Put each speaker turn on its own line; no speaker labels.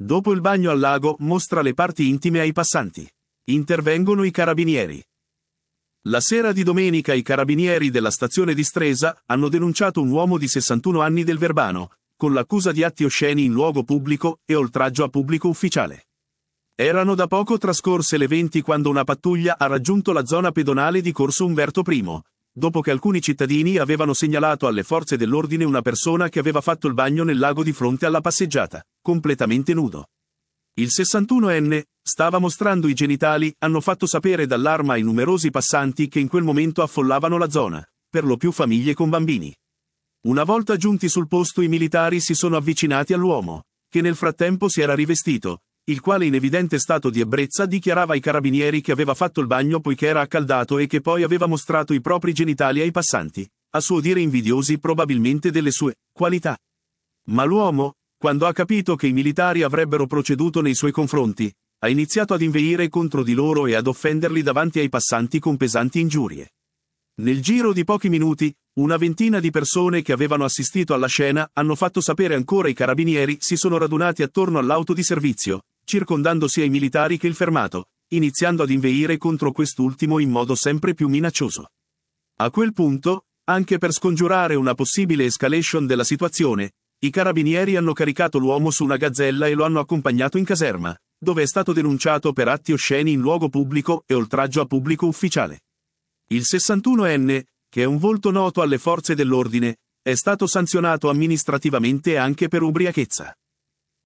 Dopo il bagno al lago, mostra le parti intime ai passanti. Intervengono i carabinieri. La sera di domenica i carabinieri della stazione di Stresa hanno denunciato un uomo di 61 anni del Verbano, con l'accusa di atti osceni in luogo pubblico e oltraggio a pubblico ufficiale. Erano da poco trascorse le 20 quando una pattuglia ha raggiunto la zona pedonale di Corso Umberto I, dopo che alcuni cittadini avevano segnalato alle forze dell'ordine una persona che aveva fatto il bagno nel lago di fronte alla passeggiata, completamente nudo. Il 61enne stava mostrando i genitali, hanno fatto sapere d'allarme ai numerosi passanti che in quel momento affollavano la zona, per lo più famiglie con bambini. Una volta giunti sul posto i militari si sono avvicinati all'uomo, che nel frattempo si era rivestito, il quale in evidente stato di ebbrezza dichiarava ai carabinieri che aveva fatto il bagno poiché era accaldato e che poi aveva mostrato i propri genitali ai passanti, a suo dire invidiosi probabilmente delle sue qualità. Ma l'uomo, quando ha capito che i militari avrebbero proceduto nei suoi confronti, ha iniziato ad inveire contro di loro e ad offenderli davanti ai passanti con pesanti ingiurie. Nel giro di pochi minuti, una ventina di persone che avevano assistito alla scena hanno fatto sapere ancora ai carabinieri si sono radunati attorno all'auto di servizio, circondando sia i militari che il fermato, iniziando ad inveire contro quest'ultimo in modo sempre più minaccioso. A quel punto, anche per scongiurare una possibile escalation della situazione, i carabinieri hanno caricato l'uomo su una gazzella e lo hanno accompagnato in caserma, dove è stato denunciato per atti osceni in luogo pubblico e oltraggio a pubblico ufficiale. Il 61enne, che è un volto noto alle forze dell'ordine, è stato sanzionato amministrativamente anche per ubriachezza.